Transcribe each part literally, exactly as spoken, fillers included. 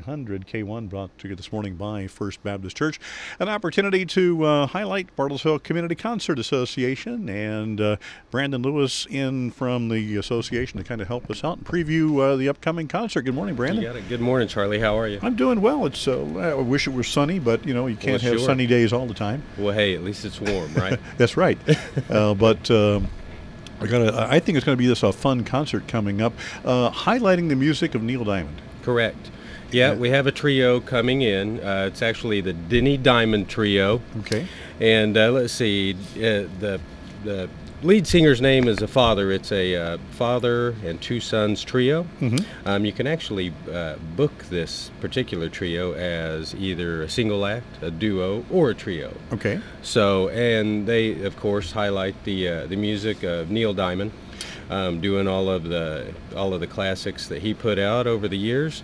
hundred K one, brought to you this morning by First Baptist Church. An opportunity to uh, highlight Bartlesville Community Concert Association, and uh, Brandon Lewis in from the association to kind of help us out and preview uh, the upcoming concert. Good morning, Brandon. You got it. Good morning, Charlie. How are you? I'm doing well. It's uh, I wish it was sunny, but you know you can't well, have sure. sunny days all the time. Well, hey, at least it's warm, right? That's right. uh, but. Um, I got. I think it's going to be this a fun concert coming up, uh, highlighting the music of Neil Diamond. Correct. Yeah, Yeah. we have a trio coming in. Uh, it's actually the Denny Diamond Trio. Okay. And uh, let's see, uh, the the lead singer's name is a father. It's a uh, father and two sons trio. Mm-hmm. Um, you can actually uh, book this particular trio as either a single act, a duo, or a trio. Okay. So, and they, of course, highlight the uh, the music of Neil Diamond, um, doing all of the all of the classics that he put out over the years.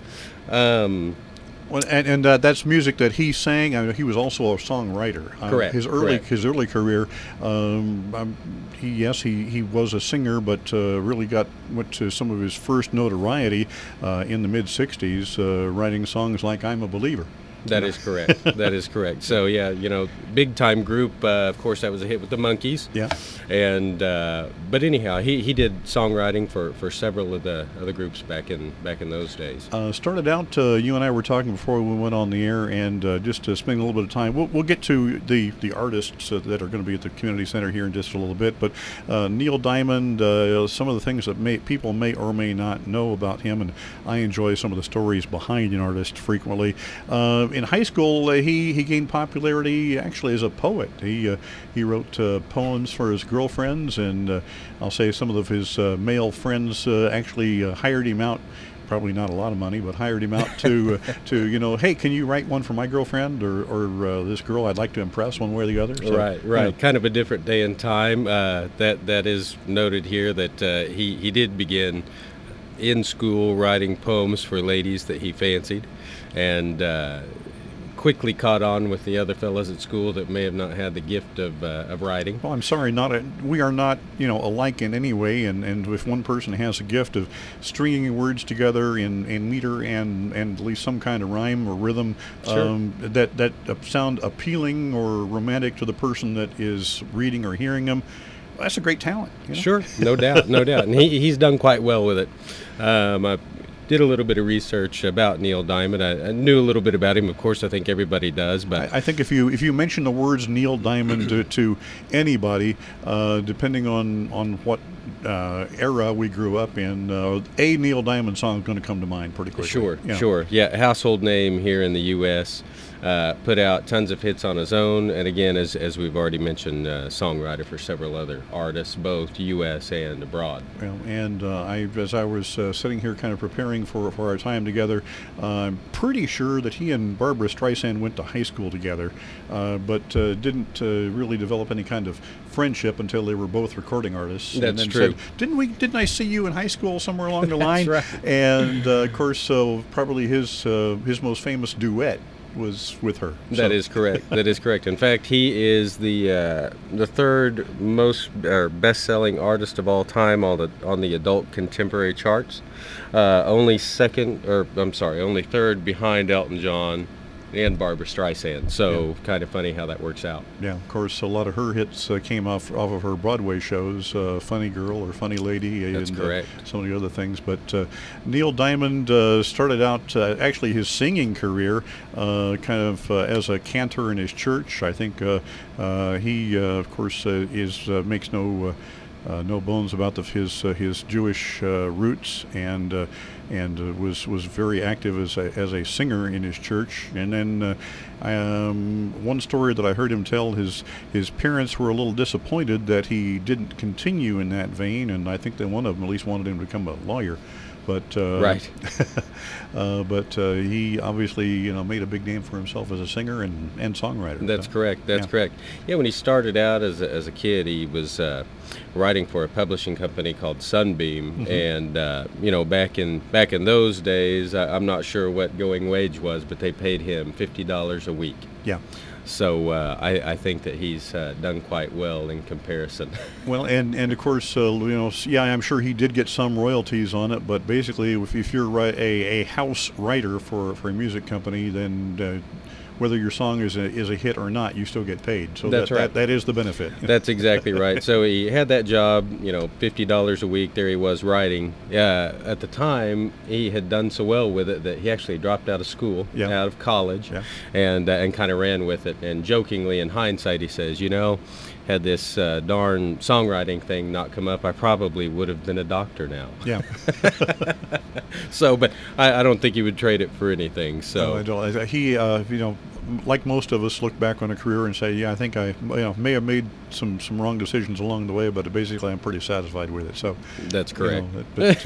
Um, Well, and and uh, that's music that he sang. I mean, he was also a songwriter. Uh, Correct, His early correct. his early career, um, um, he yes he, he was a singer, but uh, really got went to some of his first notoriety uh, in the mid sixties, uh, writing songs like "I'm a Believer." That is correct. That is correct. So yeah, you know, big time group. Uh, of course, that was a hit with the Monkees. Yeah. And uh, but anyhow, he, he did songwriting for, for several of the other groups back in back in those days. Uh, started out, uh, you and I were talking before we went on the air, and uh, just to spend a little bit of time, we'll, we'll get to the, the artists uh, that are going to be at the community center here in just a little bit. But uh, Neil Diamond, uh, some of the things that may, people may or may not know about him, and I enjoy some of the stories behind an artist frequently. Uh, in high school, uh, he he gained popularity actually as a poet. He uh, he wrote uh, poems for his girlfriends, and uh, I'll say some of his uh, male friends uh, actually uh, hired him out. Probably not a lot of money, but hired him out to uh, to you know, hey, can you write one for my girlfriend or or uh, this girl I'd like to impress one way or the other. So, right, right. yeah. Kind of a different day and time. Uh, that that is noted here that uh, he he did begin in school writing poems for ladies that he fancied, and uh, quickly caught on with the other fellows at school that may have not had the gift of uh, of writing. Well, I'm sorry, not a, we are not, you know, alike in any way. And, and if one person has a gift of stringing words together in, in meter and, and at least some kind of rhyme or rhythm, Sure. um, that that uh, sound appealing or romantic to the person that is reading or hearing them, that's a great talent. You know? Sure, no doubt, no doubt, and he he's done quite well with it. Um, I did a little bit of research about Neil Diamond. I, I knew a little bit about him. Of course, I think everybody does. But I, I think if you if you mention the words Neil Diamond to, to anybody, uh, depending on on what uh, era we grew up in, uh, a Neil Diamond song is going to come to mind pretty quickly. Sure, Yeah. sure. Yeah, household name here in the U S Uh, put out tons of hits on his own, and again, as as we've already mentioned, uh, songwriter for several other artists, both U S and abroad. Well, and uh, I, as I was uh, sitting here kind of preparing for, for our time together, uh, I'm pretty sure that he and Barbara Streisand went to high school together, uh, but uh, didn't uh, really develop any kind of friendship until they were both recording artists. and That's then true. Said, didn't we? Didn't I see you in high school somewhere along the line? That's right. And uh, of course, so probably his uh, his most famous duet was with her. That So- is correct. That is correct. In fact, he is the uh, the third most or best-selling artist of all time on the on the adult contemporary charts. Uh, only second, or I'm sorry, only third behind Elton John and Barbara Streisand. So kind of funny how that works out. Yeah, of course, a lot of her hits uh, came off off of her Broadway shows, uh, Funny Girl or Funny Lady, That's and correct. Uh, some of the other things. But uh, Neil Diamond uh, started out uh, actually his singing career uh, kind of uh, as a cantor in his church. I think uh, uh, he, uh, of course, uh, is uh, makes no. Uh, Uh, no bones about the, his uh, his Jewish uh, roots, and uh, and uh, was was very active as a as a singer in his church. And then uh, um, one story that I heard him tell, his his parents were a little disappointed that he didn't continue in that vein, and I think that one of them at least wanted him to become a lawyer. But uh, Right. uh, but uh, he obviously, you know, made a big name for himself as a singer and, and songwriter. That's So, correct. That's yeah. correct. Yeah, when he started out as a, as a kid, he was uh, writing for a publishing company called Sunbeam, Mhm. and uh, you know, back in back in those days, I, I'm not sure what going wage was, but they paid him fifty dollars a week. Yeah. So uh, I, I think that he's uh, done quite well in comparison. Well, and, and of course, uh, you know, yeah, I'm sure he did get some royalties on it, but basically, if, if you're ri- a, a house writer for, for a music company, then uh, whether your song is a, is a hit or not, you still get paid. So That's that, right. that, that is the benefit. That's exactly right. So he had that job, you know, fifty dollars a week. There he was writing. Uh, at the time, he had done so well with it that he actually dropped out of school, Yeah. out of college, Yeah. and uh, and kind of ran with it. And jokingly, in hindsight, he says, you know, had this uh, darn songwriting thing not come up, I probably would have been a doctor now. Yeah. So, but I, I don't think he would trade it for anything. So No, I don't. I- He, uh, you know, like most of us, look back on a career and say, yeah, I think I, you know, may have made some, some wrong decisions along the way, but basically I'm pretty satisfied with it. So that's you correct. know, but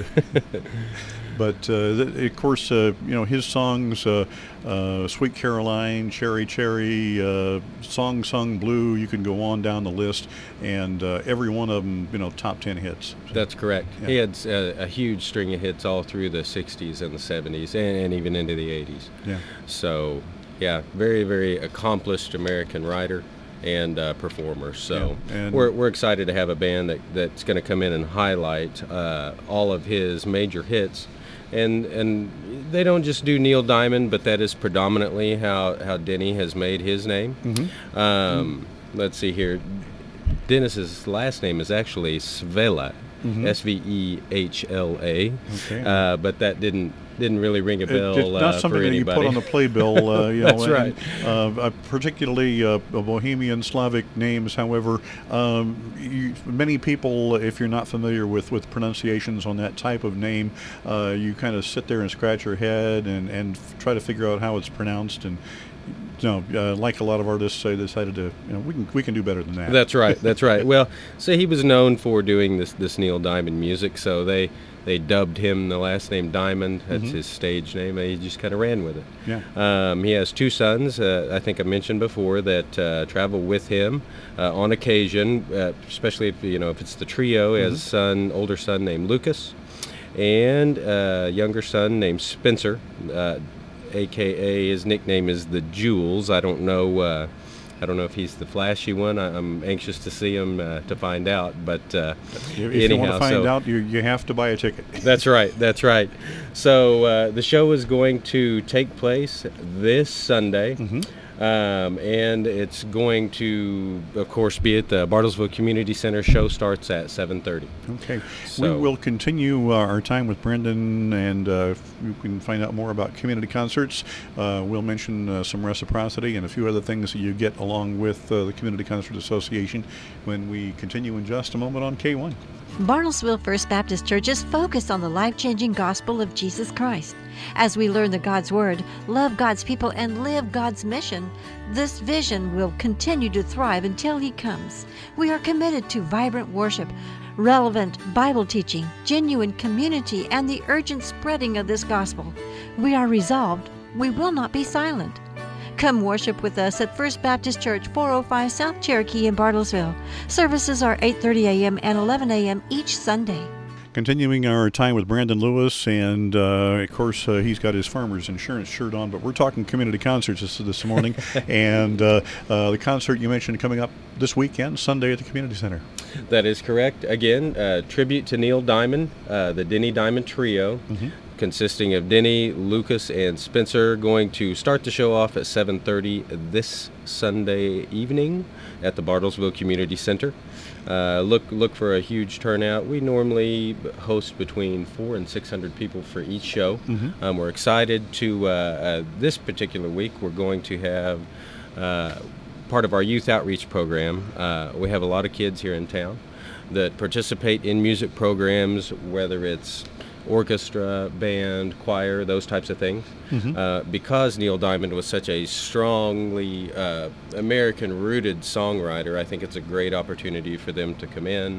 but uh, th- of course, uh, you know, his songs, uh, uh, Sweet Caroline, Cherry Cherry, uh, Song Sung Blue, you can go on down the list, and uh, every one of them, you know, top ten hits. That's correct. Yeah. He had a, a huge string of hits all through the sixties and the seventies and, and even into the eighties. Yeah. So, yeah, very, very accomplished American writer and uh, performer. So Yeah, and- we're, we're excited to have a band that, that's going to come in and highlight uh, all of his major hits. And and they don't just do Neil Diamond, but that is predominantly how, how Denny has made his name. Mm-hmm. Um, mm-hmm. Let's see here. Dennis's last name is actually Svehla, Mhm. S V E H L A. Okay. Uh, but that didn't didn't really ring a It- bell it's not uh, something for that you anybody. put on the playbill. Uh, you know, That's right. And, uh, particularly uh, Bohemian Slavic names. However, um, you, many people, if you're not familiar with, with pronunciations on that type of name, uh, you kind of sit there and scratch your head and, and f- try to figure out how it's pronounced. And you know, uh, like a lot of artists, they decided to, you know, we can we can do better than that. That's right. That's right. Well, so he was known for doing this this Neil Diamond music, so they they dubbed him the last name Diamond. That's Mhm. his stage name, and he just kind of ran with it. Yeah. Um, he has two sons. Uh, I think I mentioned before that uh, travel with him uh, on occasion, uh, especially if you know if it's the trio. He has a son, older son named Lucas, and a younger son named Spencer. Uh, A K A his nickname is the Jules. I don't know. Uh, I don't know if he's the flashy one. I, I'm anxious to see him uh, to find out. But uh, If, if anyhow, you want to find so out, you you have to buy a ticket. that's right. That's right. So uh, the show is going to take place this Sunday. Mhm. Um, and it's going to, of course, be at the Bartlesville Community Center. Show starts at seven thirty. Okay. So- We will continue uh, our time with Brendan, and uh, if you can find out more about community concerts. Uh, we'll mention uh, some reciprocity and a few other things that you get along with uh, the Community Concert Association when we continue in just a moment on K one. Bartlesville First Baptist Church is focused on the life-changing gospel of Jesus Christ. As we learn the God's Word, love God's people, and live God's mission, this vision will continue to thrive until He comes. We are committed to vibrant worship, relevant Bible teaching, genuine community, and the urgent spreading of this gospel. We are resolved. We will not be silent. Come worship with us at First Baptist Church, four oh five South Cherokee in Bartlesville. Services are eight thirty a.m. and eleven a.m. each Sunday. Continuing our time with Brandon Lewis, and uh, of course uh, he's got his farmer's insurance shirt on, but we're talking community concerts this, this morning, and uh, uh, the concert you mentioned coming up this weekend, Sunday at the Community Center. That is correct. Again, uh, tribute to Neil Diamond, uh, the Denny Diamond Trio, Mhm. consisting of Denny, Lucas, and Spencer, going to start the show off at seven thirty this Sunday evening at the Bartlesville Community Center. Uh, look look for a huge turnout. We normally host between four and six hundred people for each show. Mhm. Um, we're excited to uh, uh, this particular week. We're going to have uh, part of our youth outreach program. Uh, we have a lot of kids here in town that participate in music programs, whether it's orchestra, band, choir, those types of things. Mhm. Uh, because Neil Diamond was such a strongly uh, American-rooted songwriter, I think it's a great opportunity for them to come in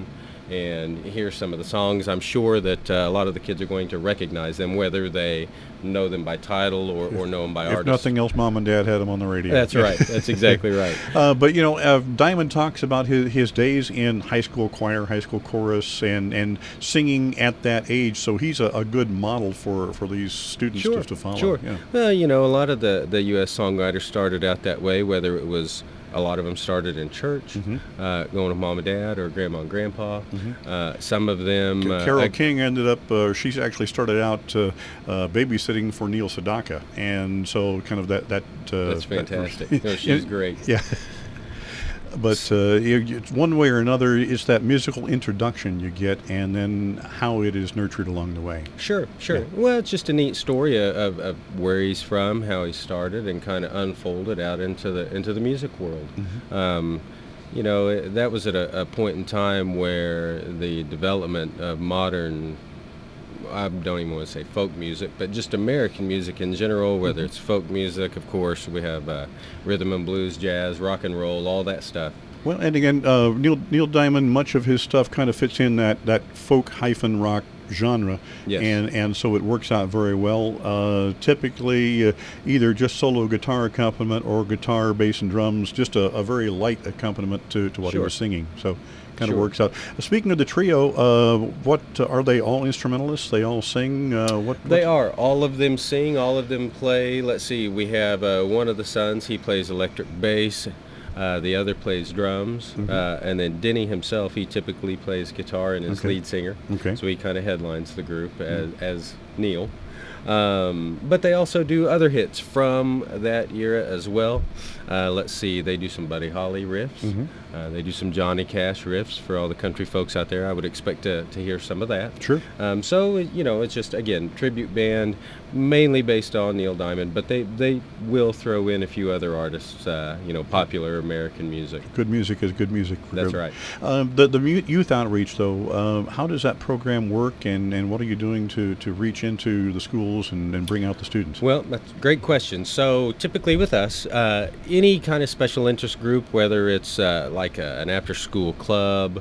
and hear some of the songs. I'm sure that uh, a lot of the kids are going to recognize them, whether they know them by title or, or know them by If artist. nothing else, Mom and Dad had them on the radio. That's right. That's exactly right. Uh, but, you know, uh, Diamond talks about his, his days in high school choir, high school chorus, and, and singing at that age. So he's a, a good model for, for these students Sure, to, to follow. sure. Yeah. Well, you know, a lot of the, the U S songwriters started out that way, whether it was a lot of them started in church, Mhm. uh, going with mom and dad or grandma and grandpa. Mhm. Uh, some of them... Uh, Carol I- King ended up, uh, she's actually started out uh, uh, babysitting for Neil Sedaka. And so kind of that... that uh, That's that- fantastic. No, she's great. Yeah. But uh, you- you- it's one way or another, it's that musical introduction you get and then how it is nurtured along the way. Sure, sure. Yeah. Well, it's just a neat story of, of, of where he's from, how he started, and kind of unfolded out into the into the music world. Mhm. Um, you know, it- that was at a, a point in time where the development of modern, I don't even want to say folk music, but just American music in general, whether Mhm. it's folk music, of course, we have uh, rhythm and blues, jazz, rock and roll, all that stuff. Well, and again, uh, Neil Neil Diamond, much of his stuff kind of fits in that, that folk hyphen rock genre, Yes. and and so it works out very well. Uh, typically, uh, either just solo guitar accompaniment or guitar, bass, and drums, just a, a very light accompaniment to, to what he Sure. was singing. So, kind of Sure. works out. Speaking of the trio, uh, what uh, are they all instrumentalists? They all sing. Uh, what They what's- are. All of them sing, all of them play. Let's see, we have uh, one of the sons, he plays electric bass. Uh, the other plays drums. Mhm. Uh, and then Denny himself, he typically plays guitar and is Okay. lead singer. Okay. So he kind of headlines the group as, as Neil. Um, but they also do other hits from that era as well. Uh, let's see, they do some Buddy Holly riffs. Mhm. Uh, they do some Johnny Cash riffs for all the country folks out there. I would expect to, to hear some of that. Sure. Um, so, you know, it's just, again, tribute band, mainly based on Neil Diamond, but they, they will throw in a few other artists, uh, you know, popular American music. Good music is good music. That's right. Um, the the mu- youth outreach, though, um, how does that program work, and, and what are you doing to, to reach into the schools and, and bring out the students? Well, that's a great question. So typically with us, uh, any kind of special interest group, whether it's uh, like a, an after-school club,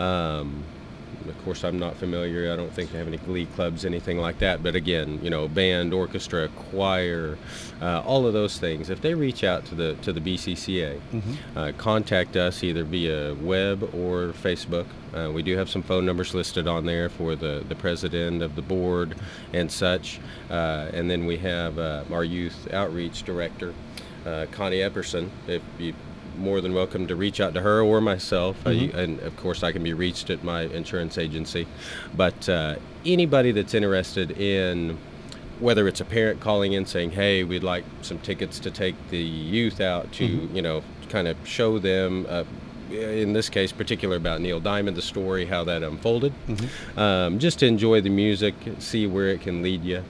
um, of course I'm not familiar, I don't think they have any glee clubs, anything like that, but again, you know, band, orchestra, choir, uh, all of those things, if they reach out to the to the B C C A, Mhm. uh, contact us either via web or Facebook. Uh, we do have some phone numbers listed on there for the, the president of the board and such. Uh, and then we have uh, our youth outreach director, uh, Connie Epperson. If you more than welcome to reach out to her or myself. Uh, Mhm. you- and of course, I can be reached at my insurance agency. But uh, anybody that's interested in whether it's a parent calling in saying, hey, we'd like some tickets to take the youth out to, Mhm. you know, kind of show them, uh, in this case, particular about Neil Diamond, the story, how that unfolded. Mhm. Um, just to enjoy the music, see where it can lead you.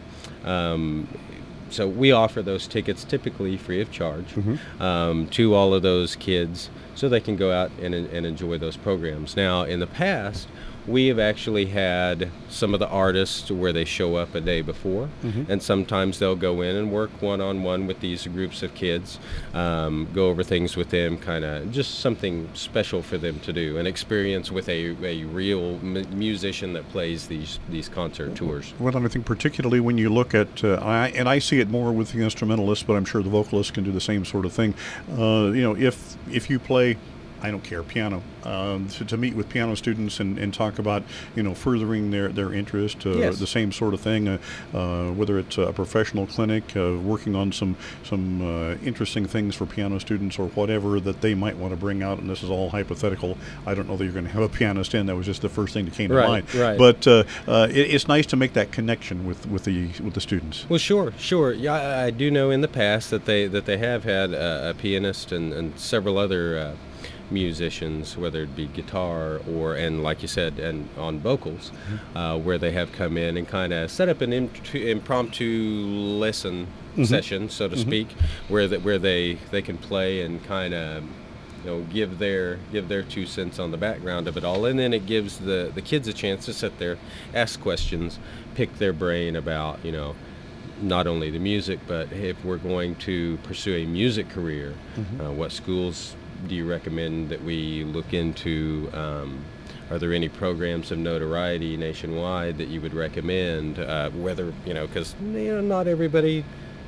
Um, so we offer those tickets typically free of charge Mhm. um, to all of those kids so they can go out and, and enjoy those programs. Now, in the past, we have actually had some of the artists where they show up a day before, Mhm. and sometimes they'll go in and work one-on-one with these groups of kids, um, go over things with them, kind of just something special for them to do, an experience with a, a real mu- musician that plays these, these concert tours. Well, and I think particularly when you look at, uh, I, and I see it more with the instrumentalists, but I'm sure the vocalists can do the same sort of thing. Uh, you know, if if you play, I don't care, piano, um, to, to meet with piano students and, and talk about, you know, furthering their, their interest, uh, Yes. the same sort of thing, uh, uh, whether it's a professional clinic, uh, working on some, some uh, interesting things for piano students or whatever that they might want to bring out, and this is all hypothetical. I don't know that you're going to have a pianist in. That was just the first thing that came to Right, mind. right. But uh, uh, it, it's nice to make that connection with, with the with the students. Well, sure, sure. Yeah, I, I do know in the past that they that they have had a, a pianist and, and several other uh, musicians, whether it be guitar or, and like you said, and on vocals, uh, where they have come in and kind of set up an imp- impromptu lesson Mhm. session, so to Mhm. speak, where that where they they can play and kind of, you know, give their give their two cents on the background of it all, and then it gives the the kids a chance to sit there, ask questions, pick their brain about, you know, not only the music, but if we're going to pursue a music career, Mhm. uh, what schools do you recommend that we look into? Um, are there any programs of notoriety nationwide that you would recommend? Uh, whether, you know, because, you know, not everybody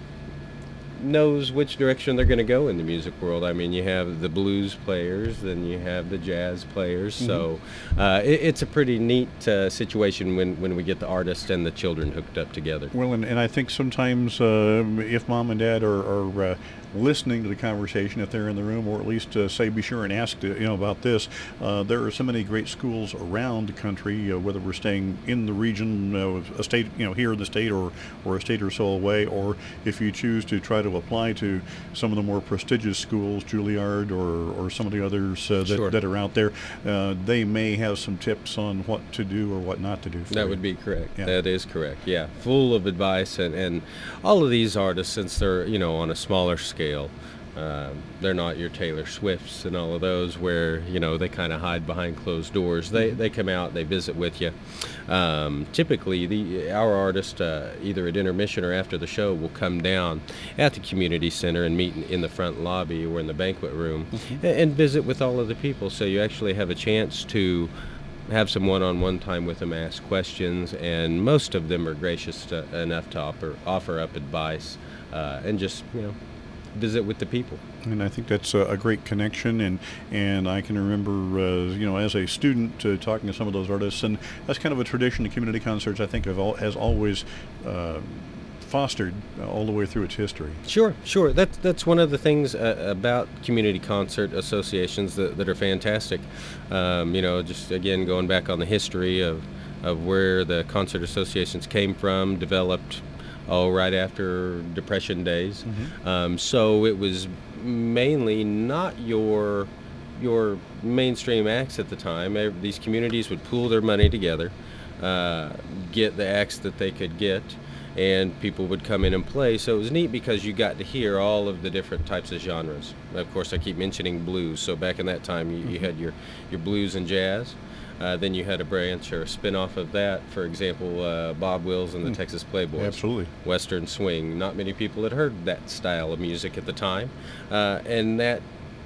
knows which direction they're going to go in the music world. I mean, you have the blues players, then you have the jazz players. Mm-hmm. So uh, it, it's a pretty neat uh, situation when, when we get the artist and the children hooked up together. Well, and, and I think sometimes uh, if mom and dad are, are uh, listening to the conversation, if they're in the room, or at least uh, say, be sure and ask, you know, about this. Uh, there are so many great schools around the country, uh, whether we're staying in the region, uh, a state, you know, here in the state, or or a state or so away, or if you choose to try to apply to some of the more prestigious schools, Juilliard, or or some of the others uh, that, sure. that are out there, uh, they may have some tips on what to do or what not to do. For that you. would be correct. Yeah. That is correct. Yeah, full of advice, and, and all of these artists, since they're, you know, on a smaller scale. Uh, they're not your Taylor Swifts and all of those where, you know, they kind of hide behind closed doors. They they come out, they visit with you. Um, typically, the our artist, uh, either at intermission or after the show, will come down at the community center and meet in, in the front lobby or in the banquet room, mm-hmm. and, and visit with all of the people. So you actually have a chance to have some one-on-one time with them, ask questions, and most of them are gracious to, enough to offer, offer up advice uh, and just, you know, visit with the people. And I think that's a, a great connection, and and I can remember, uh, you know, as a student uh, talking to some of those artists, and that's kind of a tradition. The community concerts, I think, have all, has always uh, fostered all the way through its history. Sure, sure. That's that's one of the things uh, about community concert associations that, that are fantastic. Um, you know, just again going back on the history of of where the concert associations came from, developed. Oh, right after Depression days. Mm-hmm. Um, so it was mainly not your your mainstream acts at the time. These communities would pool their money together, uh, get the acts that they could get, and people would come in and play. So it was neat because you got to hear all of the different types of genres. Of course, I keep mentioning blues. So back in that time, you, you had your, your blues and jazz. Uh, then you had a branch or a spin-off of that, for example, uh, Bob Wills and the mm. Texas Playboys. Absolutely. Western swing. Not many people had heard that style of music at the time. Uh, and that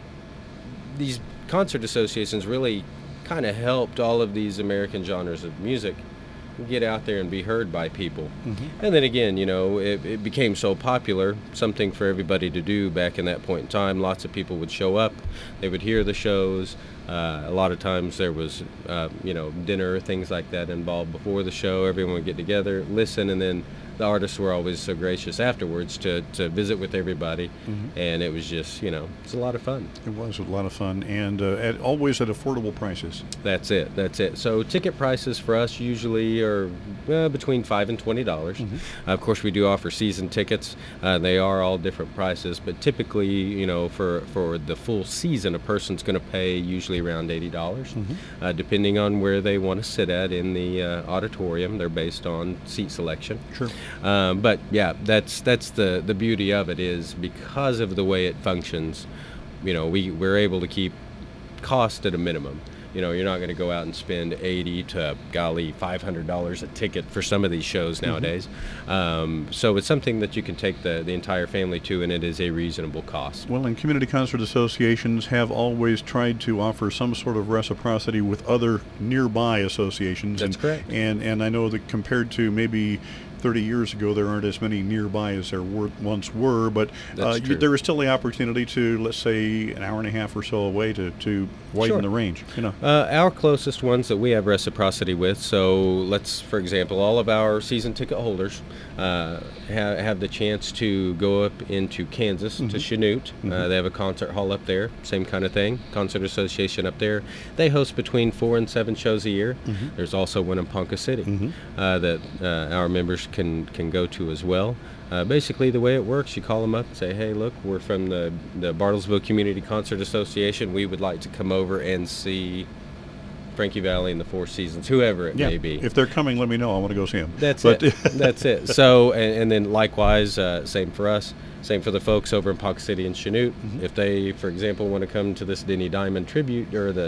these concert associations really kind of helped all of these American genres of music get out there and be heard by people. Mm-hmm. And then again, you know, it, it became so popular, something for everybody to do back in that point in time. Lots of people would show up. They would hear the shows. Uh, a lot of times there was, uh, you know, dinner, things like that involved before the show. Everyone would get together, listen, and then the artists were always so gracious afterwards to, to visit with everybody. Mm-hmm. And it was just, you know, it's a lot of fun. It was a lot of fun, and uh, at, always at affordable prices. That's it. That's it. So ticket prices for us usually are uh, between five and twenty dollars. Mm-hmm. Uh, of course, we do offer season tickets. Uh, they are all different prices, but typically, you know, for, for the full season, a person's going to pay usually around eighty dollars, mm-hmm. uh, depending on where they want to sit at in the uh, auditorium. They're based on seat selection. Sure. Um, but yeah, that's that's the, the beauty of it, is because of the way it functions, you know, we, we're able to keep cost at a minimum. You know, you're not going to go out and spend eighty to, golly, five hundred dollars a ticket for some of these shows nowadays. Mm-hmm. Um, so it's something that you can take the, the entire family to, and it is a reasonable cost. Well, and community concert associations have always tried to offer some sort of reciprocity with other nearby associations. That's and, correct. And, and I know that compared to maybe thirty years ago, there aren't as many nearby as there were, once were, but uh, you, there is still the opportunity to, let's say, an hour and a half or so away to, to widen sure. the range. You know, uh, our closest ones that we have reciprocity with. So let's, for example, all of our season ticket holders uh, have, have the chance to go up into Kansas mm-hmm. to Chanute. Mm-hmm. Uh, they have a concert hall up there, same kind of thing. Concert Association up there. They host between four and seven shows a year. Mm-hmm. There's also one in Ponca City mm-hmm. uh, that uh, our members can can go to as well. Uh, basically, the way it works, you call them up and say, hey, look, we're from the, the Bartlesville Community Concert Association. We would like to come over and see Frankie Valli and the Four Seasons, whoever it yeah. may be. If they're coming, let me know. I want to go see them. That's but it. That's it. So, and, and then likewise, uh, same for us. Same for the folks over in Ponca City and Chanute. Mm-hmm. If they, for example, want to come to this Denny Diamond tribute or the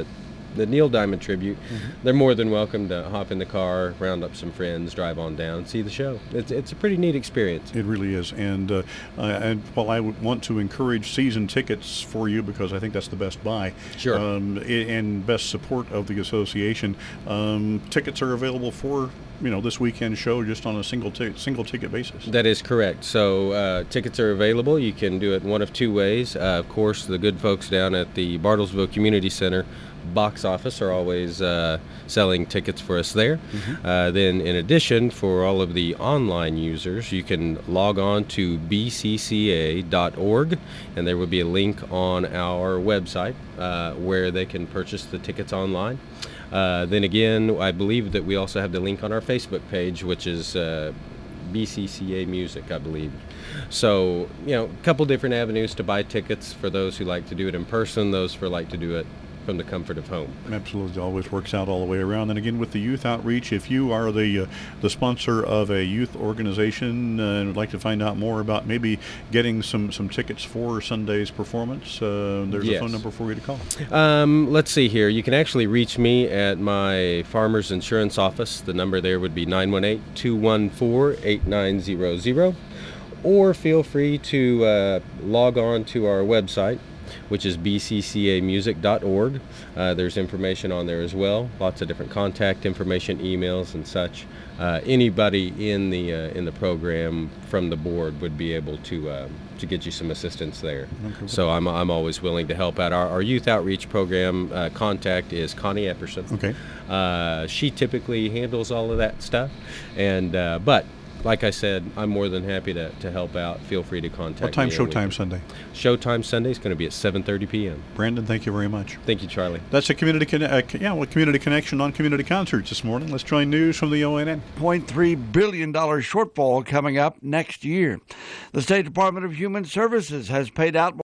the Neil Diamond tribute, mm-hmm. they're more than welcome to hop in the car, round up some friends, drive on down, see the show. It's it's a pretty neat experience. It really is. And uh, uh, and while I would want to encourage season tickets for you, because I think that's the best buy, sure, um, and best support of the association, um, tickets are available for, you know, this weekend show just on a single t- single ticket basis. That is correct. So uh, tickets are available. You can do it one of two ways. Uh, of course, the good folks down at the Bartlesville Community Center box office are always uh, selling tickets for us there. Mm-hmm. Uh, then in addition, for all of the online users, you can log on to b c c a dot org, and there will be a link on our website uh, where they can purchase the tickets online. Uh, then again, I believe that we also have the link on our Facebook page, which is uh, B C C A Music, I believe. So, you know, a couple different avenues to buy tickets for those who like to do it in person, those who like to do it from the comfort of home. Absolutely, always works out all the way around. And again, with the youth outreach, if you are the uh, the sponsor of a youth organization uh, and would like to find out more about maybe getting some, some tickets for Sunday's performance, uh, there's yes. a phone number for you to call. Um, let's see here. You can actually reach me at my Farmers Insurance office. The number there would be nine one eight, two one four, eight nine zero zero. Or feel free to uh, log on to our website, which is b c c a music dot org. Uh, there's information on there as well, lots of different contact information, emails and such. Uh, anybody in the uh, in the program from the board would be able to uh, to get you some assistance there. Okay. So I'm I'm always willing to help out. Our, our youth outreach program uh, contact is Connie Epperson. Okay. Uh, she typically handles all of that stuff, and uh, but. Like I said, I'm more than happy to, to help out. Feel free to contact me. What time Showtime Sunday? Showtime Sunday is going to be at seven thirty p.m. Brandon, thank you very much. Thank you, Charlie. That's a community con- uh, yeah, well, community connection on community concerts this morning. Let's join news from the O N N. one point three billion dollars shortfall coming up next year. The State Department of Human Services has paid out